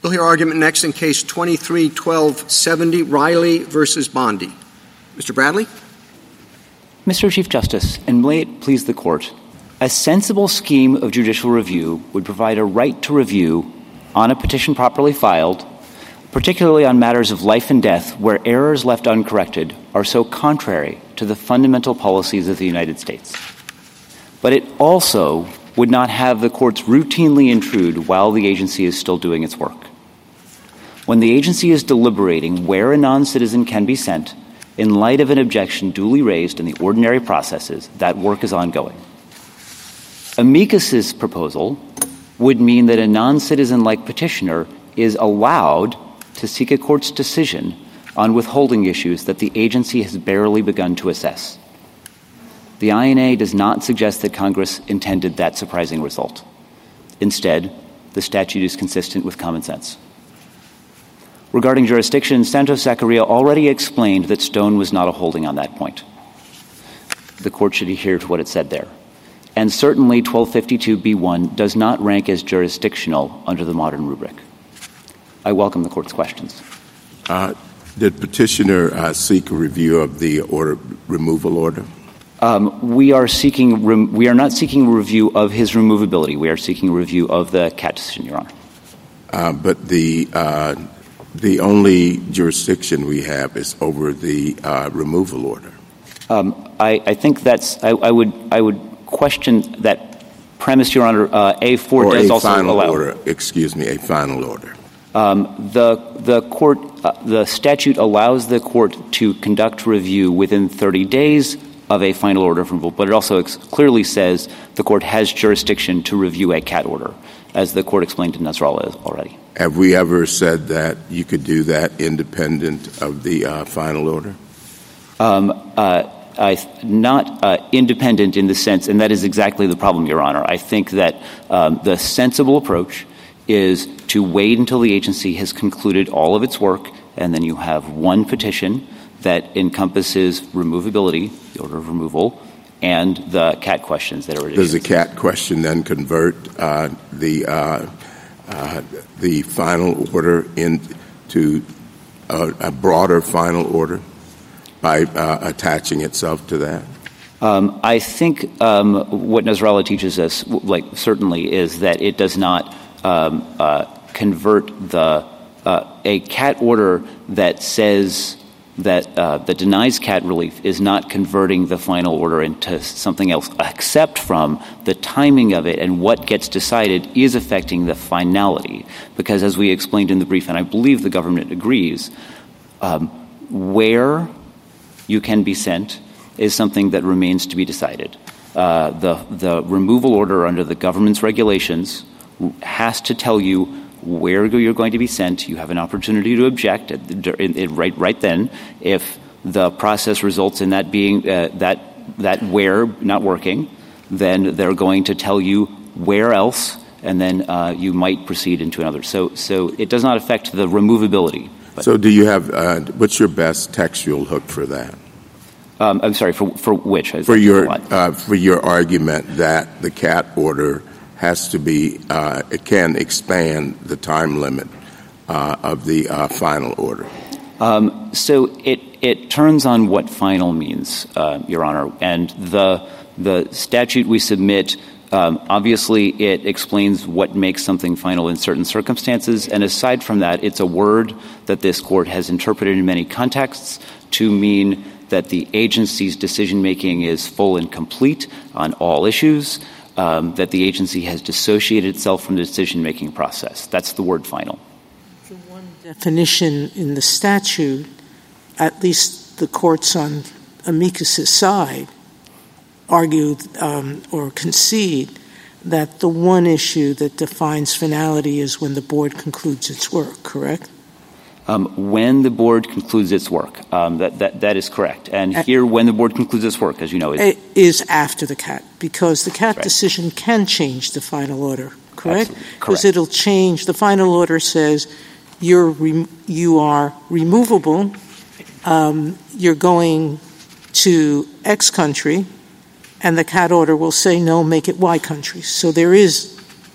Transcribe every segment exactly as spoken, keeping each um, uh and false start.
We'll hear argument next in Case twenty-three twelve seventy, Riley versus Bondi. Mister Bradley? Mister Chief Justice, and may it please the Court, a sensible scheme of judicial review would provide a right to review on a petition properly filed, particularly on matters of life and death where errors left uncorrected are so contrary to the fundamental policies of the United States. But it also would not have the courts routinely intrude while the agency is still doing its work. When the agency is deliberating where a non-citizen can be sent, in light of an objection duly raised in the ordinary processes, that work is ongoing. Amicus's proposal would mean that a non-citizen-like petitioner is allowed to seek a court's decision on withholding issues that the agency has barely begun to assess. The I N A does not suggest that Congress intended that surprising result. Instead, the statute is consistent with common sense. Regarding jurisdiction, Santos-Zachariah already explained that Stone was not a holding on that point. The Court should adhere to what it said there. And certainly twelve fifty-two B one does not rank as jurisdictional under the modern rubric. I welcome the Court's questions. Uh, did petitioner uh, seek a review of the order, removal order? Um, we are seeking. Rem- we are not seeking a review of his removability. We are seeking a review of the C A T decision, Your Honor. Uh, but the uh, the only jurisdiction we have is over the uh, removal order. Um, I, I think that's. I, I would. I would question that premise, Your Honor. Uh, A four or does a also final allow. Order. Excuse me, a final order. Um, the the court. Uh, the statute allows the court to conduct review within thirty days of a final order of removal, but it also ex- clearly says the court has jurisdiction to review a C A T order, as the court explained in Nasrallah already. Have we ever said that you could do that independent of the uh, final order? Um, uh, I, not uh, independent in the sense, and that is exactly the problem, Your Honor. I think that um, the sensible approach is to wait until the agency has concluded all of its work, and then you have one petition that encompasses removability, the order of removal, and the C A T questions that are Does the C A T question then convert uh, the uh, uh, the final order into a, a broader final order by uh, attaching itself to that? Um, I think um, what Nasrallah teaches us, like certainly, is that it does not um, uh, convert the uh, a C A T order that says that uh, that denies C A T relief is not converting the final order into something else, except from the timing of it and what gets decided is affecting the finality. Because as we explained in the brief, and I believe the government agrees, um, where you can be sent is something that remains to be decided. Uh, the the removal order under the government's regulations has to tell you where you're going to be sent. You have an opportunity to object at the, right right then. If the process results in that being uh, that that where not working, then they're going to tell you where else, and then uh, you might proceed into another. So so it does not affect the removability. But, so do you have uh, what's your best textual hook for that? Um, I'm sorry, for for which? For your uh, for your argument that the C A T order has to be, uh, it can expand the time limit uh, of the uh, final order. Um, so it it turns on what final means, uh, Your Honor, and the the statute we submit. Um, obviously, it explains what makes something final in certain circumstances, and aside from that, it's a word that this court has interpreted in many contexts to mean that the agency's decision-making is full and complete on all issues, um, that the agency has dissociated itself from the decision-making process. That's the word final. The one definition in the statute, at least the courts on amicus's side, argue um, or concede that the one issue that defines finality is when the board concludes its work, correct? Um, when the board concludes its work. Um, that, that, that is correct. And uh, here, when the board concludes its work, as you know, is, is after the C A T, because the C A T right. decision can change the final order, correct? Because it'll change. The final order says you're re- you are removable, um, you're going to X country, and the C A T order will say, no, make it Y country. So there is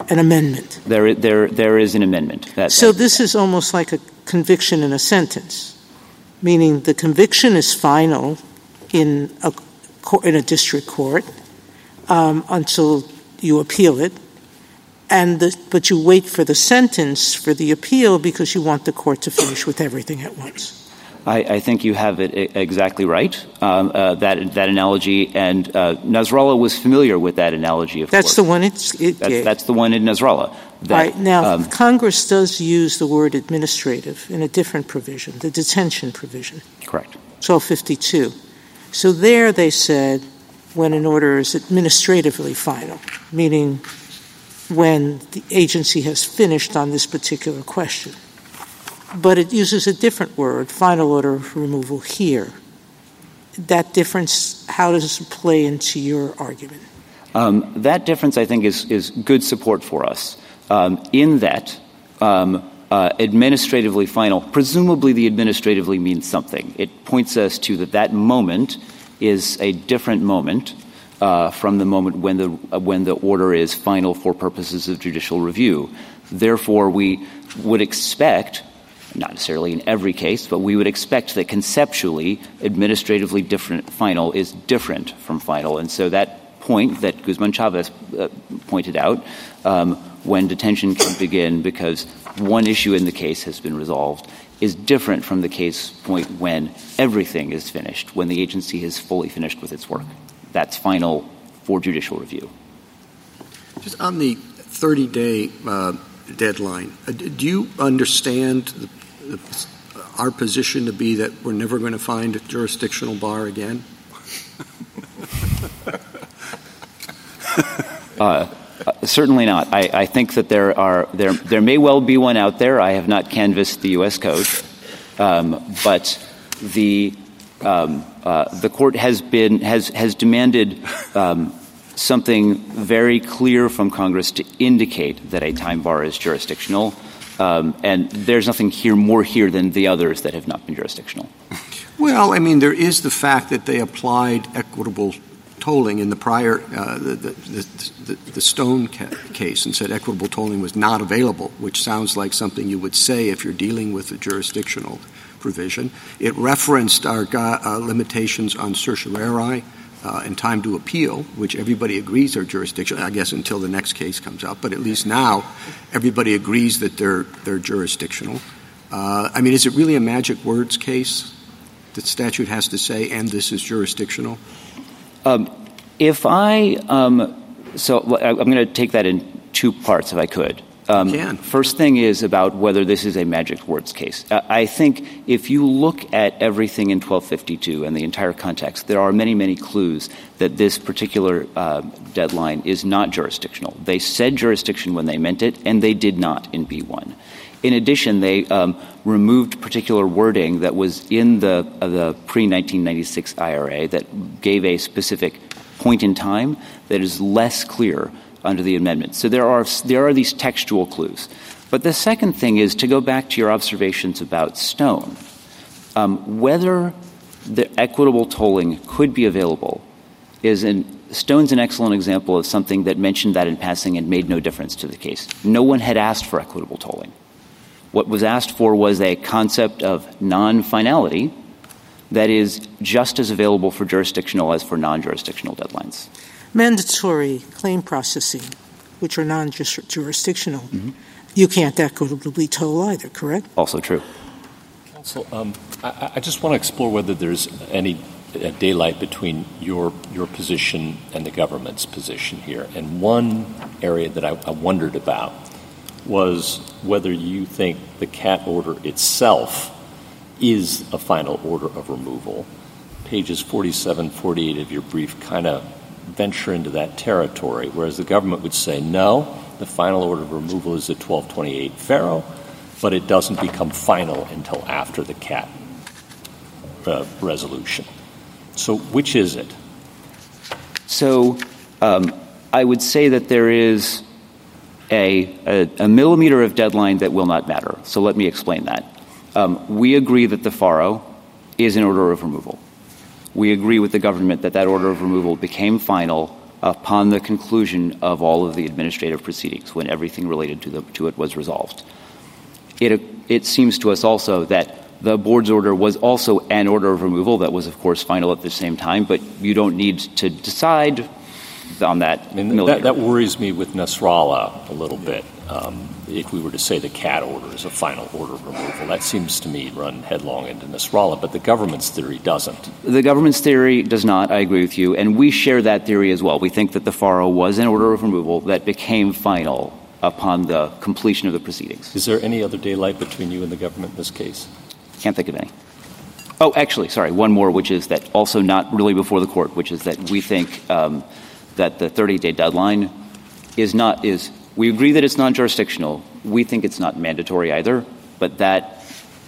an amendment. There, there, there is an amendment. That, so that, this is almost like a conviction in a sentence, meaning the conviction is final in a in a district court um, until you appeal it, and the, but you wait for the sentence for the appeal because you want the court to finish with everything at once. I, I think you have it exactly right, um, uh, that that analogy, and uh, Nasrallah was familiar with that analogy, of That's course. the one it's, it that's, gave. That's the one in Nasrallah. That, right. Now, um, Congress does use the word administrative in a different provision, the detention provision. Correct. twelve fifty-two. So there they said when an order is administratively final, meaning when the agency has finished on this particular question. But it uses a different word, final order of removal here. That difference, how does it play into your argument? Um, that difference, I think, is, is good support for us um, in that um, uh, administratively final, presumably the administratively means something. It points us to that that moment is a different moment uh, from the moment when the, uh, when the order is final for purposes of judicial review. Therefore, we would expect, not necessarily in every case, but we would expect that conceptually administratively different final is different from final. And so that point that Guzman Chavez uh, pointed out, um, when detention can begin because one issue in the case has been resolved, is different from the case point when everything is finished, when the agency has fully finished with its work. That's final for judicial review. Just on the thirty-day uh, deadline, uh, do you understand the our position to be that we're never going to find a jurisdictional bar again? uh, uh, certainly not. I, I think that there are there there may well be one out there. I have not canvassed the U S Code, um, but the um, uh, the court has been has has demanded um, something very clear from Congress to indicate that a time bar is jurisdictional. Um, and there's nothing here more here than the others that have not been jurisdictional. Well, I mean, there is the fact that they applied equitable tolling in the prior uh, the, the, the, the Stone ca- case and said equitable tolling was not available, which sounds like something you would say if you're dealing with a jurisdictional provision. It referenced our uh, limitations on certiorari Uh, and time to appeal, which everybody agrees are jurisdictional, I guess until the next case comes up. But at least now everybody agrees that they're they're jurisdictional. Uh, I mean, is it really a magic words case that statute has to say, and this is jurisdictional? Um, if I um, – so I'm going to take that in two parts if I could. Um, you can. First thing is about whether this is a magic words case. Uh, I think if you look at everything in twelve fifty-two and the entire context, there are many, many clues that this particular uh, deadline is not jurisdictional. They said jurisdiction when they meant it, and they did not in B one. In addition, they um, removed particular wording that was in the, uh, the pre-nineteen ninety-six I R A that gave a specific point in time that is less clear under the amendment. So there are there are these textual clues. But the second thing is to go back to your observations about Stone. Um, whether the equitable tolling could be available is in Stone's an excellent example of something that mentioned that in passing and made no difference to the case. No one had asked for equitable tolling. What was asked for was a concept of non-finality that is just as available for jurisdictional as for non-jurisdictional deadlines. Mandatory claim processing, which are non-jurisdictional, mm-hmm. you can't equitably toll either, correct? Also true. Counsel, um, I, I just want to explore whether there's any uh, daylight between your your position and the government's position here. And one area that I, I wondered about was whether you think the CAT order itself is a final order of removal. Pages forty-seven, forty-eight of your brief kind of venture into that territory, whereas the government would say, no, the final order of removal is at twelve twenty-eight Faro, but it doesn't become final until after the CAT uh, resolution. So which is it? So um, I would say that there is a, a, a millimeter of deadline that will not matter. So let me explain that. Um, we agree that the Faro is an order of removal. We agree with the government that that order of removal became final upon the conclusion of all of the administrative proceedings, when everything related to, the, to it was resolved. It, it seems to us also that the board's order was also an order of removal that was, of course, final at the same time, but you don't need to decide on that. I mean, that, that worries me with Nasrallah a little bit. Um, if we were to say the CAT order is a final order of removal, that seems to me run headlong into Nasrallah, but the government's theory doesn't. The government's theory does not, I agree with you, and we share that theory as well. We think that the FARA was an order of removal that became final upon the completion of the proceedings. Is there any other daylight between you and the government in this case? Can't think of any. Oh, actually, sorry, one more, which is that also not really before the court, which is that we think um, that the thirty-day deadline is not is. We agree that it's non-jurisdictional. We think it's not mandatory either, but that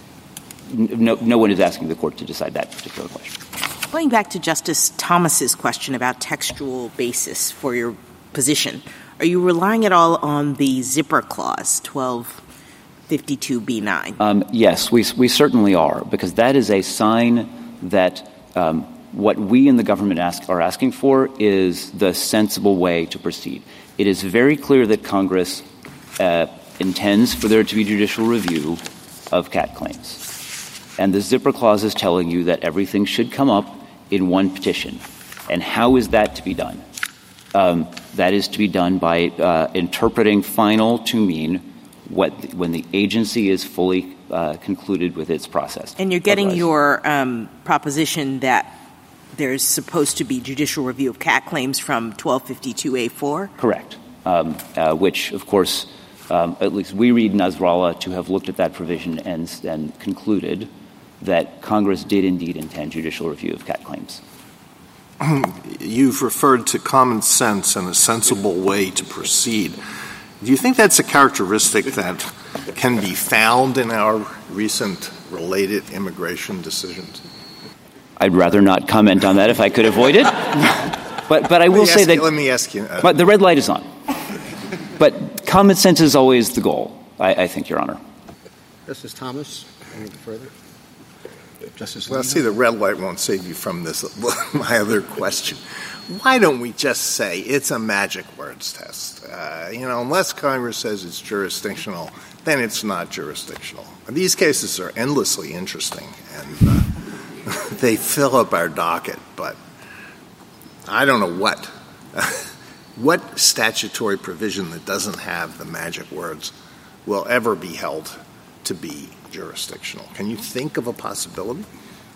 no, no one is asking the court to decide that particular question. Going back to Justice Thomas's question about textual basis for your position, are you relying at all on the zipper clause, twelve fifty-two B nine? Um, yes, we we certainly are, because that is a sign that um, what we in the government ask, are asking for is the sensible way to proceed. It is very clear that Congress uh, intends for there to be judicial review of CAT claims. And the zipper clause is telling you that everything should come up in one petition. And how is that to be done? Um, that is to be done by uh, interpreting final to mean what when the agency is fully uh, concluded with its process. And you're getting Otherwise, your um, proposition that there's supposed to be judicial review of CAT claims from twelve fifty-two A four? Correct, um, uh, which, of course, um, at least we read Nasrallah to have looked at that provision and, and concluded that Congress did indeed intend judicial review of CAT claims. You've referred to common sense and a sensible way to proceed. Do you think that's a characteristic that can be found in our recent related immigration decisions? I'd rather not comment on that if I could avoid it. but but I will say that you, let me ask you. Uh, but the red light is on. But common sense is always the goal, I, I think, Your Honor. Justice Thomas, any further? Justice Well, Alito? see, the red light won't save you from this. My other question. Why don't we just say it's a magic words test? Uh, you know, unless Congress says it's jurisdictional, then it's not jurisdictional. And these cases are endlessly interesting, and uh, they fill up our docket, but I don't know what. What statutory provision that doesn't have the magic words will ever be held to be jurisdictional? Can you think of a possibility?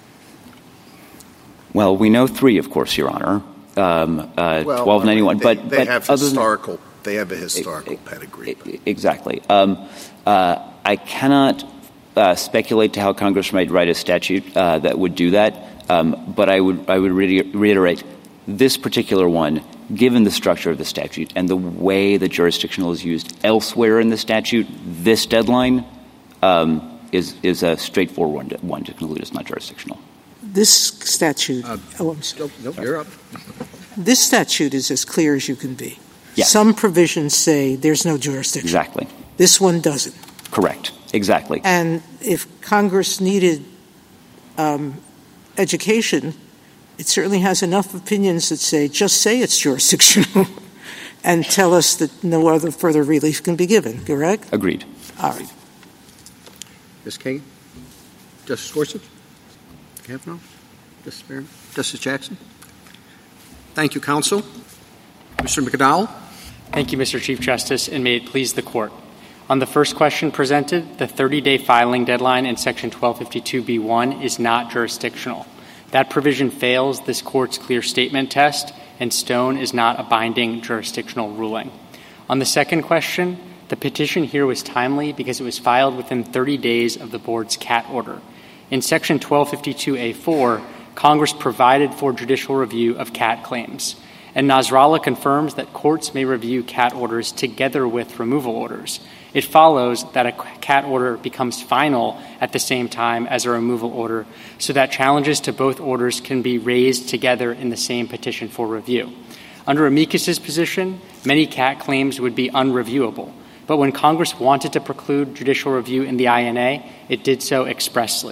Well, we know three, of course, Your Honor. Um, uh, well, twelve ninety-one. They, but they but have other historical. Than, they have a historical it, pedigree. It, exactly. Um, uh, I cannot uh, speculate to how Congress might write a statute uh, that would do that. Um, but I would I would re- reiterate this particular one, given the structure of the statute and the way the jurisdictional is used elsewhere in the statute, this deadline um, is is a straightforward one to, one to conclude it's not jurisdictional. This statute Uh, oh, I'm sorry. Nope, nope, you're up. This statute is as clear as you can be. Yes. Some provisions say there's no jurisdiction. Exactly. This one doesn't. Correct. Exactly. And if Congress needed um, education, it certainly has enough opinions that say, just say it's jurisdictional and tell us that no other further relief can be given, correct? Agreed. All right. Miz Kagan? Justice Gorsuch? Kavanaugh? Justice Barron? Justice Jackson? Thank you, counsel. Mister McDowell? Thank you, Mister Chief Justice, and may it please the Court. On the first question presented, the thirty-day filing deadline in Section twelve fifty-two B one is not jurisdictional. That provision fails this Court's clear statement test, and Stone is not a binding jurisdictional ruling. On the second question, the petition here was timely because it was filed within thirty days of the Board's CAT order. In Section twelve fifty-two A four, Congress provided for judicial review of CAT claims, and Nasrallah confirms that courts may review CAT orders together with removal orders. It follows that a CAT order becomes final at the same time as a removal order, so that challenges to both orders can be raised together in the same petition for review. Under amicus's position, many CAT claims would be unreviewable, but when Congress wanted to preclude judicial review in the I N A, it did so expressly.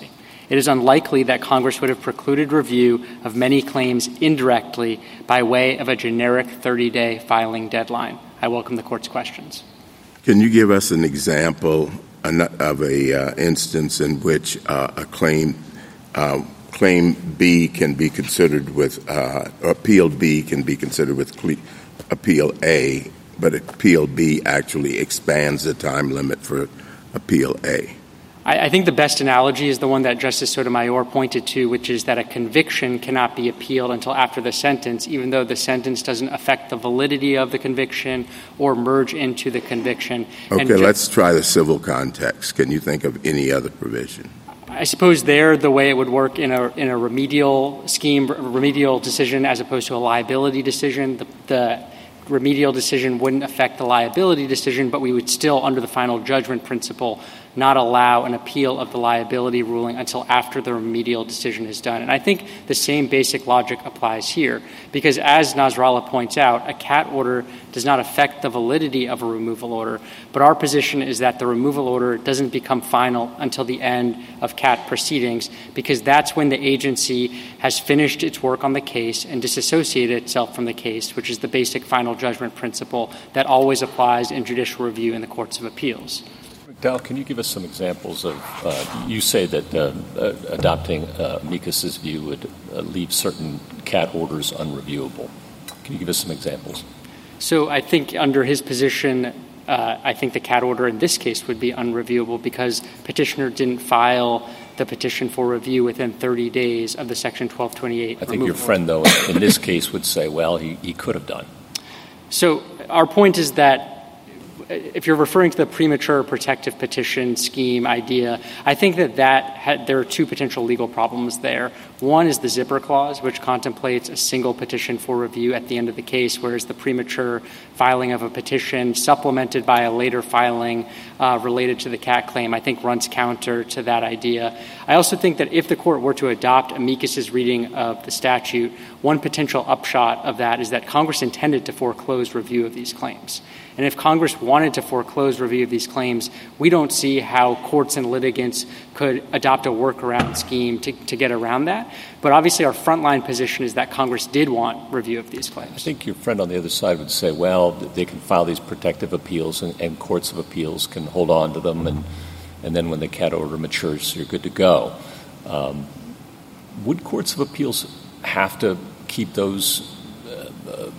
it is unlikely that Congress would have precluded review of many claims indirectly by way of a generic thirty-day filing deadline. I welcome the Court's questions. Can you give us an example of a uh, instance in which uh, a claim uh, claim B can be considered with uh, appeal B can be considered with cle- appeal A, but appeal B actually expands the time limit for appeal A? I, I think the best analogy is the one that Justice Sotomayor pointed to, which is that a conviction cannot be appealed until after the sentence, even though the sentence doesn't affect the validity of the conviction or merge into the conviction. Okay, ju- let's try the civil context. Can you think of any other provision? I suppose there the way it would work in a in a remedial scheme, remedial decision as opposed to a liability decision, the, the remedial decision wouldn't affect the liability decision, but we would still, under the final judgment principle, not allow an appeal of the liability ruling until after the remedial decision is done. And I think the same basic logic applies here, because as Nasrallah points out, a C A T order does not affect the validity of a removal order, but our position is that the removal order doesn't become final until the end of C A T proceedings, because that's when the agency has finished its work on the case and disassociated itself from the case, which is the basic final judgment principle that always applies in judicial review in the courts of appeals. Dal, can you give us some examples of, uh, you say that uh, uh, adopting uh, Amicus's view would uh, leave certain C A T orders unreviewable. Can you give us some examples? So I think under his position, uh, I think the C A T order in this case would be unreviewable because petitioner didn't file the petition for review within thirty days of the Section twelve twenty-eight. I think your friend, though, in this case would say, well, he, he could have done. So our point is that if you're referring to the premature protective petition scheme idea, I think that, that had, there are two potential legal problems there. One is the zipper clause, which contemplates a single petition for review at the end of the case, whereas the premature filing of a petition supplemented by a later filing uh, related to the C A T claim, I think runs counter to that idea. I also think that if the Court were to adopt Amicus's reading of the statute, one potential upshot of that is that Congress intended to foreclose review of these claims. And if Congress wanted to foreclose review of these claims, we don't see how courts and litigants could adopt a workaround scheme to, to get around that. But obviously our frontline position is that Congress did want review of these claims. I think your friend on the other side would say, well, they can file these protective appeals and, and courts of appeals can hold on to them, and, and then when the C A T order matures, you're good to go. Um, would courts of appeals have to keep those uh, uh,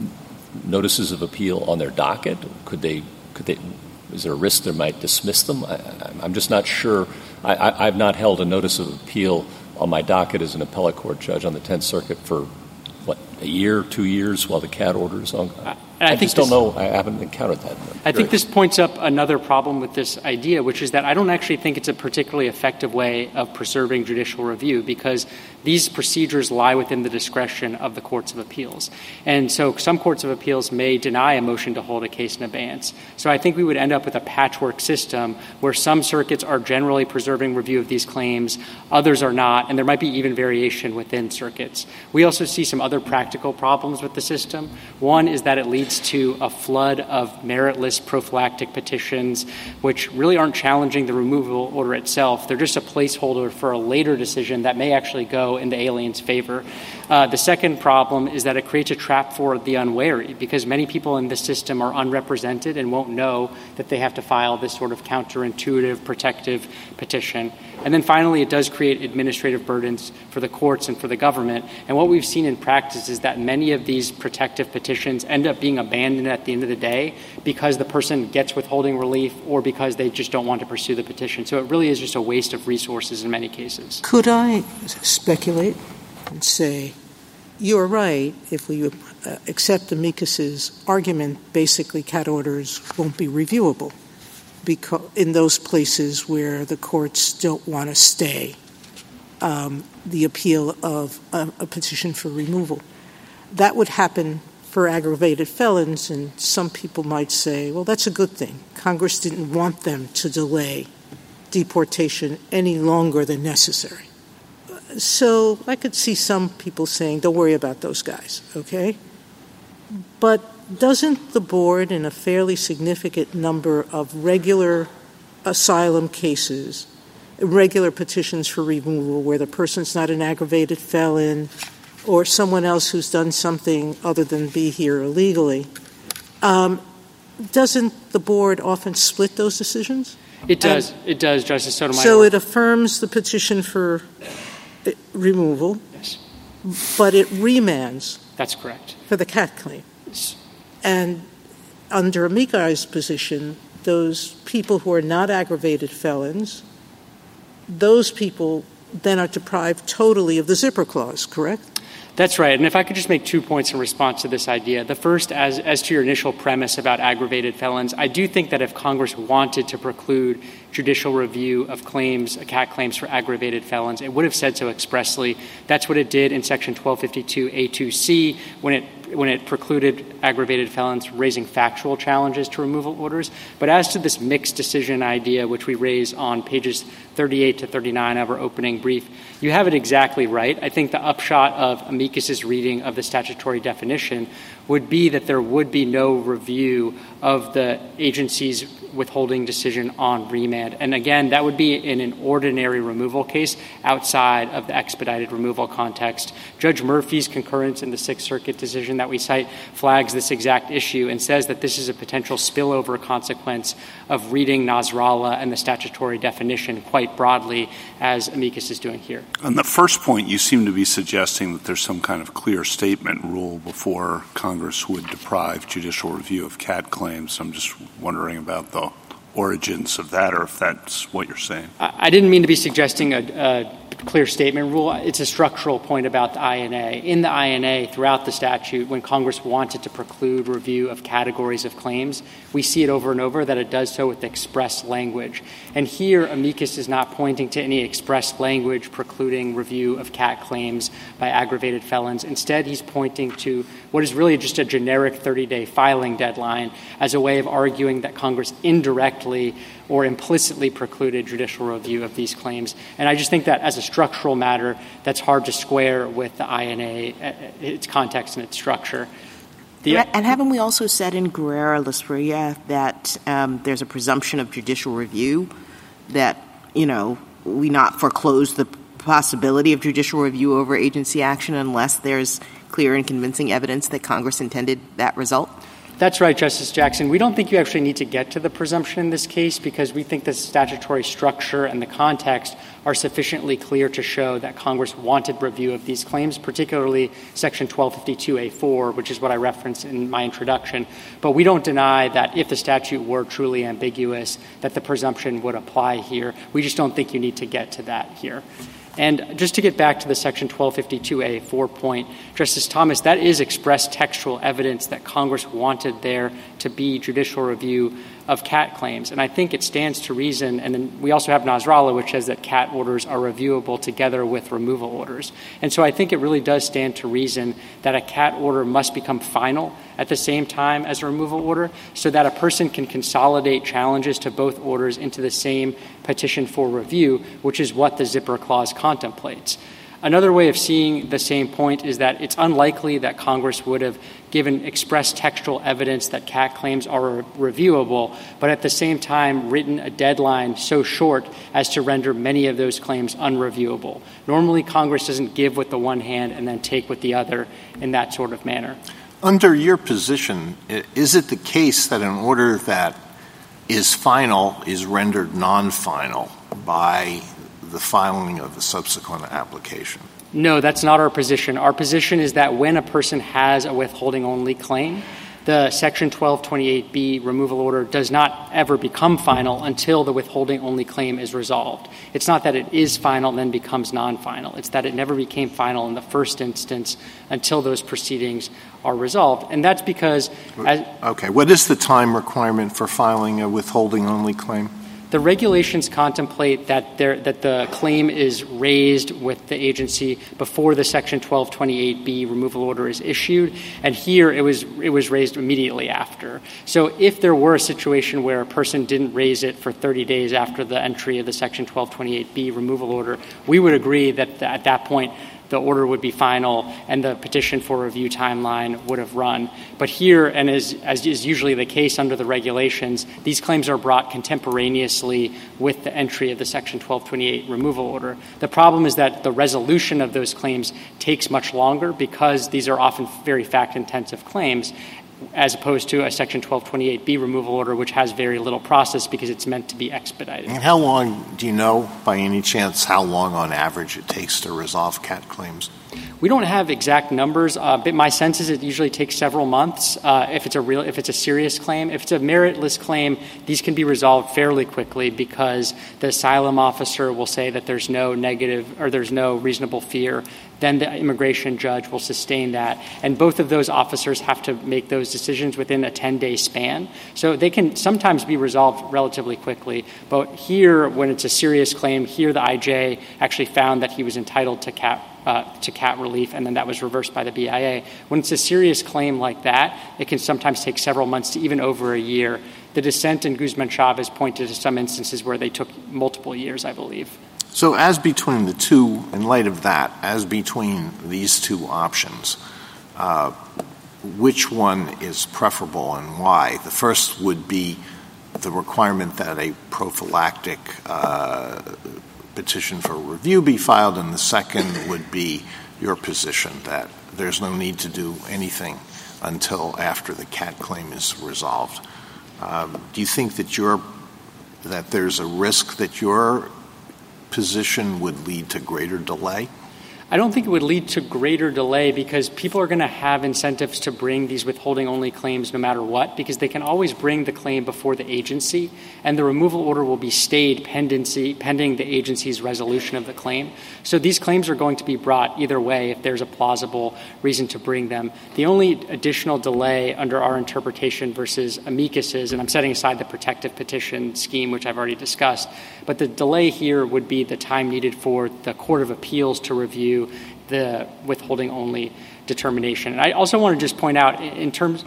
notices of appeal on their docket? Could they, could they, is there a risk they might dismiss them? I, I'm just not sure. I, I, I've not held a notice of appeal on my docket as an appellate court judge on the Tenth Circuit for, what, a year, two years while the C A T order is on? I, I, I just this, don't know. I haven't encountered that. I think this points up another problem with this idea, which is that I don't actually think it's a particularly effective way of preserving judicial review, because these procedures lie within the discretion of the courts of appeals. And so some courts of appeals may deny a motion to hold a case in abeyance. So I think we would end up with a patchwork system where some circuits are generally preserving review of these claims, others are not, and there might be even variation within circuits. We also see some other practical problems with the system. One is that it leads to a flood of meritless prophylactic petitions, which really aren't challenging the removal order itself. They're just a placeholder for a later decision that may actually go in the alien's favor. Uh, the second problem is that it creates a trap for the unwary, because many people in this system are unrepresented and won't know that they have to file this sort of counterintuitive protective petition. And then finally, it does create administrative burdens for the courts and for the government. And what we've seen in practice is that many of these protective petitions end up being abandoned at the end of the day because the person gets withholding relief or because they just don't want to pursue the petition. So it really is just a waste of resources in many cases. Could I speculate and say, you're right, if we uh, accept Amicus's argument, basically C A T orders won't be reviewable because in those places where the courts don't want to stay um, the appeal of a, a petition for removal. That would happen for aggravated felons, and some people might say, well, that's a good thing. Congress didn't want them to delay deportation any longer than necessary. So I could see some people saying, don't worry about those guys, okay? But doesn't the board, in a fairly significant number of regular asylum cases, regular petitions for removal where the person's not an aggravated felon or someone else who's done something other than be here illegally, um, doesn't the board often split those decisions? It does. And it does, Justice Sotomayor. So it affirms the petition for removal, yes, but it remands. That's correct. For the cat claim. Yes. And under Amicai's position, those people who are not aggravated felons, those people then are deprived totally of the zipper clause, correct? That's right. And if I could just make two points in response to this idea. The first, as, as to your initial premise about aggravated felons, I do think that if Congress wanted to preclude judicial review of claims, C A T claims for aggravated felons, it would have said so expressly. That's what it did in Section twelve fifty-two A two C when it when it precluded aggravated felons raising factual challenges to removal orders. But as to this mixed decision idea, which we raise on pages thirty-eight to thirty-nine of our opening brief, you have it exactly right. I think the upshot of amicus's reading of the statutory definition would be that there would be no review of the agency's withholding decision on remand. And again, that would be in an ordinary removal case outside of the expedited removal context. Judge Murphy's concurrence in the Sixth Circuit decision that we cite flags this exact issue and says that this is a potential spillover consequence of reading Nasrallah and the statutory definition quite broadly, as amicus is doing here. On the first point, you seem to be suggesting that there's some kind of clear statement rule before Congress would deprive judicial review of C A T claims. I'm just wondering about the origins of that, or if that's what you're saying. I didn't mean to be suggesting a, a clear statement rule. It's a structural point about the I N A. In the I N A, throughout the statute, when Congress wanted to preclude review of categories of claims, we see it over and over that it does so with express language. And here, amicus is not pointing to any express language precluding review of C A T claims by aggravated felons. Instead, he's pointing to what is really just a generic thirty-day filing deadline as a way of arguing that Congress indirectly or implicitly precluded judicial review of these claims. And I just think that as a structural matter, that's hard to square with the I N A, its context and its structure. The, and haven't we also said in Guerrero-Lasprilla that um, there's a presumption of judicial review, that, you know, we not foreclose the possibility of judicial review over agency action unless there's clear and convincing evidence that Congress intended that result? That's right, Justice Jackson. We don't think you actually need to get to the presumption in this case because we think the statutory structure and the context are sufficiently clear to show that Congress wanted review of these claims, particularly Section twelve fifty-two A four, which is what I referenced in my introduction. But we don't deny that if the statute were truly ambiguous, that the presumption would apply here. We just don't think you need to get to that here. And just to get back to the Section twelve fifty-two A four point, Justice Thomas, that is express textual evidence that Congress wanted there to be judicial review of C A T claims. And I think it stands to reason, and then we also have Nasrallah, which says that C A T orders are reviewable together with removal orders. And so I think it really does stand to reason that a C A T order must become final at the same time as a removal order so that a person can consolidate challenges to both orders into the same petition for review, which is what the zipper clause contemplates. Another way of seeing the same point is that it's unlikely that Congress would have given express textual evidence that C A T claims are reviewable, but at the same time written a deadline so short as to render many of those claims unreviewable. Normally, Congress doesn't give with the one hand and then take with the other in that sort of manner. Under your position, is it the case that an order that is final is rendered non-final by the filing of the subsequent application? No, that's not our position. Our position is that when a person has a withholding-only claim, the Section twelve twenty-eight B removal order does not ever become final until the withholding-only claim is resolved. It's not that it is final and then becomes non-final. It's that it never became final in the first instance until those proceedings are resolved. And that's because... As, okay. What is the time requirement for filing a withholding-only claim? The regulations contemplate that there, that the claim is raised with the agency before the Section twelve twenty-eight B removal order is issued, and here it was it was raised immediately after. So if there were a situation where a person didn't raise it for thirty days after the entry of the Section twelve twenty-eight B removal order, we would agree that th- at that point the order would be final and the petition for review timeline would have run. But here, and as, as is usually the case under the regulations, these claims are brought contemporaneously with the entry of the Section twelve twenty-eight removal order. The problem is that the resolution of those claims takes much longer because these are often very fact-intensive claims, as opposed to a Section twelve twenty-eight B removal order, which has very little process because it's meant to be expedited. And how long, do you know by any chance how long on average it takes to resolve CAT claims? We don't have exact numbers, uh, but my sense is it usually takes several months uh, if it's a real, if it's a serious claim. If it's a meritless claim, these can be resolved fairly quickly because the asylum officer will say that there's no negative or there's no reasonable fear. Then the immigration judge will sustain that. And both of those officers have to make those decisions within a ten-day span. So they can sometimes be resolved relatively quickly. But here, when it's a serious claim, here the I J actually found that he was entitled to CAT Uh, to CAT relief, and then that was reversed by the B I A. When it's a serious claim like that, it can sometimes take several months to even over a year. The dissent in Guzman-Chavez pointed to some instances where they took multiple years, I believe. So as between the two, in light of that, as between these two options, uh, which one is preferable and why? The first would be the requirement that a prophylactic uh petition for review be filed, and the second would be your position that there's no need to do anything until after the CAT claim is resolved. Um, do you think that your that there's a risk that your position would lead to greater delay? I don't think it would lead to greater delay because people are going to have incentives to bring these withholding-only claims no matter what, because they can always bring the claim before the agency, and the removal order will be stayed pendency, pending the agency's resolution of the claim. So these claims are going to be brought either way if there's a plausible reason to bring them. The only additional delay under our interpretation versus amicus's, and I'm setting aside the protective petition scheme, which I've already discussed, but the delay here would be the time needed for the Court of Appeals to review the withholding-only determination. And I also want to just point out, in terms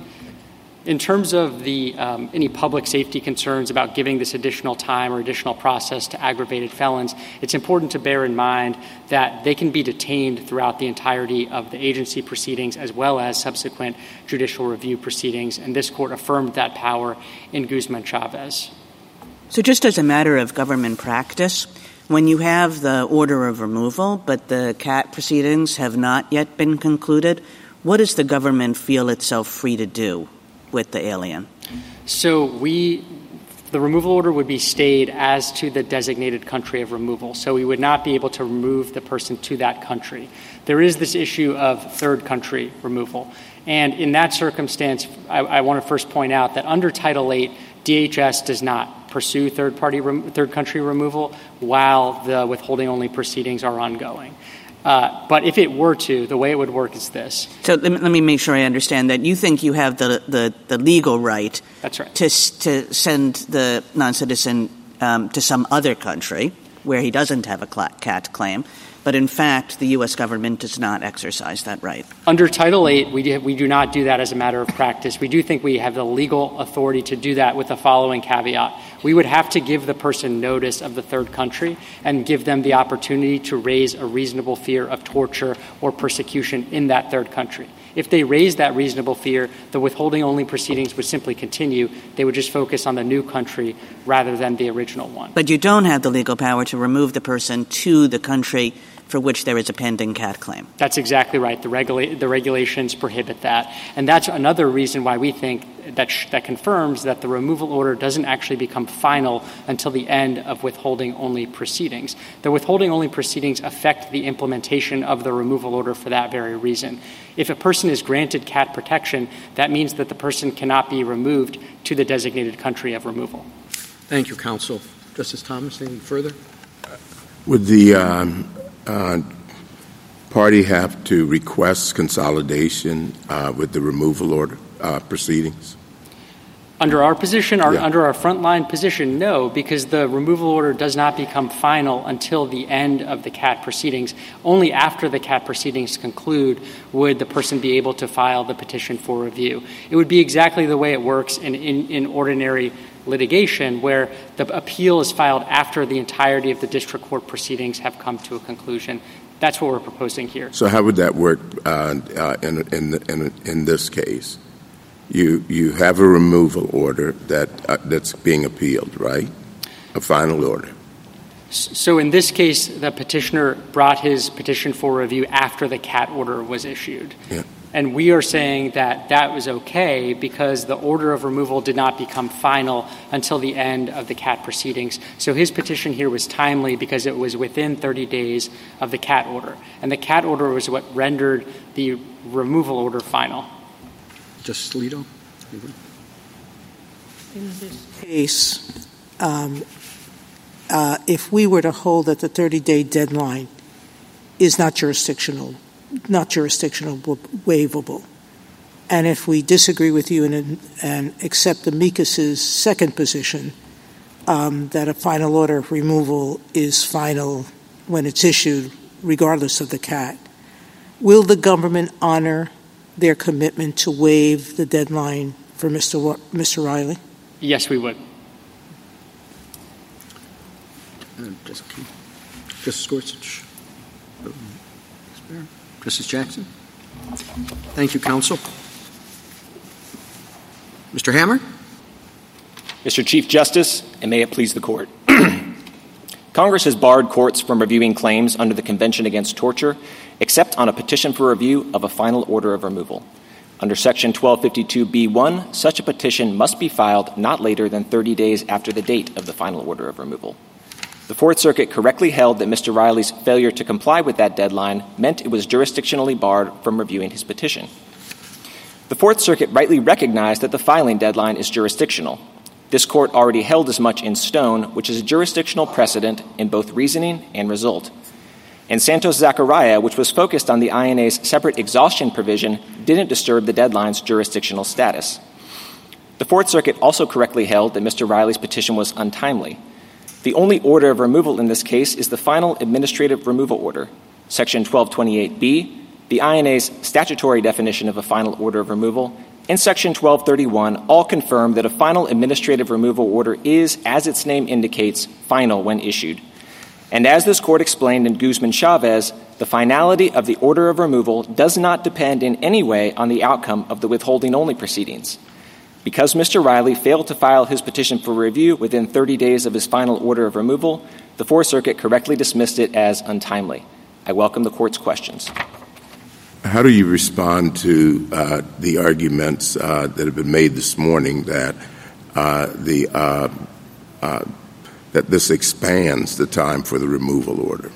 in terms of the um, any public safety concerns about giving this additional time or additional process to aggravated felons, it's important to bear in mind that they can be detained throughout the entirety of the agency proceedings as well as subsequent judicial review proceedings, and this Court affirmed that power in Guzman-Chavez. So just as a matter of government practice, when you have the order of removal, but the CAT proceedings have not yet been concluded, what does the government feel itself free to do with the alien? So we, the removal order would be stayed as to the designated country of removal. So we would not be able to remove the person to that country. There is this issue of third country removal. And in that circumstance, I, I want to first point out that under Title eight, D H S does not pursue third-party, rem- third country removal while the withholding-only proceedings are ongoing. Uh, but if it were to, the way it would work is this. So let me, let me make sure I understand that. You think you have the, the, the legal right, That's right. to, to send the non-citizen um, to some other country where he doesn't have a CAT claim, but in fact the U S government does not exercise that right. Under Title eight, we do, we do not do that as a matter of practice. We do think we have the legal authority to do that with the following caveat. We would have to give the person notice of the third country and give them the opportunity to raise a reasonable fear of torture or persecution in that third country. If they raise that reasonable fear, the withholding-only proceedings would simply continue. They would just focus on the new country rather than the original one. But you don't have the legal power to remove the person to the country for which there is a pending CAT claim. That's exactly right. The, regula- the regulations prohibit that. And that's another reason why we think that sh- that confirms that the removal order doesn't actually become final until the end of withholding-only proceedings. The withholding-only proceedings affect the implementation of the removal order for that very reason. If a person is granted CAT protection, that means that the person cannot be removed to the designated country of removal. Thank you, counsel. Justice Thomas, anything further? Would the um, uh, party have to request consolidation uh, with the removal order uh, proceedings? Under our position, our, yeah. under our frontline position, no, because the removal order does not become final until the end of the CAT proceedings. Only after the CAT proceedings conclude would the person be able to file the petition for review. It would be exactly the way it works in, in, in ordinary litigation, where the appeal is filed after the entirety of the district court proceedings have come to a conclusion. That's what we're proposing here. So how would that work uh, uh, in, in, in, in this case? You, you have a removal order that uh, that's being appealed, right? A final order. So in this case, the petitioner brought his petition for review after the CAT order was issued. Yeah. And we are saying that that was okay because the order of removal did not become final until the end of the CAT proceedings. So his petition here was timely because it was within thirty days of the CAT order. And the CAT order was what rendered the removal order final. Justice Alito? In this case, um, uh, if we were to hold that the thirty-day deadline is not jurisdictional, not jurisdictional waivable, and if we disagree with you and, and accept Amicus's second position, um, that a final order of removal is final when it's issued, regardless of the CAT, will the government honor their commitment to waive the deadline for Mister Wa- Mister Riley? Yes, we would. Uh, Justice Gorsuch. Justice Jackson. Thank you, counsel. Mister Hammer. Mister Chief Justice, and may it please the Court. Congress has barred courts from reviewing claims under the Convention Against Torture except on a petition for review of a final order of removal. Under Section twelve fifty-two B one, such a petition must be filed not later than thirty days after the date of the final order of removal. The Fourth Circuit correctly held that Mister Riley's failure to comply with that deadline meant it was jurisdictionally barred from reviewing his petition. The Fourth Circuit rightly recognized that the filing deadline is jurisdictional. This Court already held as much in Stone, which is a jurisdictional precedent in both reasoning and result. And Santos-Zachariah, which was focused on the I N A's separate exhaustion provision, didn't disturb the deadline's jurisdictional status. The Fourth Circuit also correctly held that Mister Riley's petition was untimely. The only order of removal in this case is the final administrative removal order, Section twelve twenty-eight B, the I N A's statutory definition of a final order of removal, and Section twelve thirty-one all confirm that a final administrative removal order is, as its name indicates, final when issued. And as this Court explained in Guzman-Chavez, the finality of the order of removal does not depend in any way on the outcome of the withholding-only proceedings. Because Mister Riley failed to file his petition for review within thirty days of his final order of removal, the Fourth Circuit correctly dismissed it as untimely. I welcome the Court's questions. How do you respond to uh, the arguments uh, that have been made this morning that uh, the uh, uh, that this expands the time for the removal order?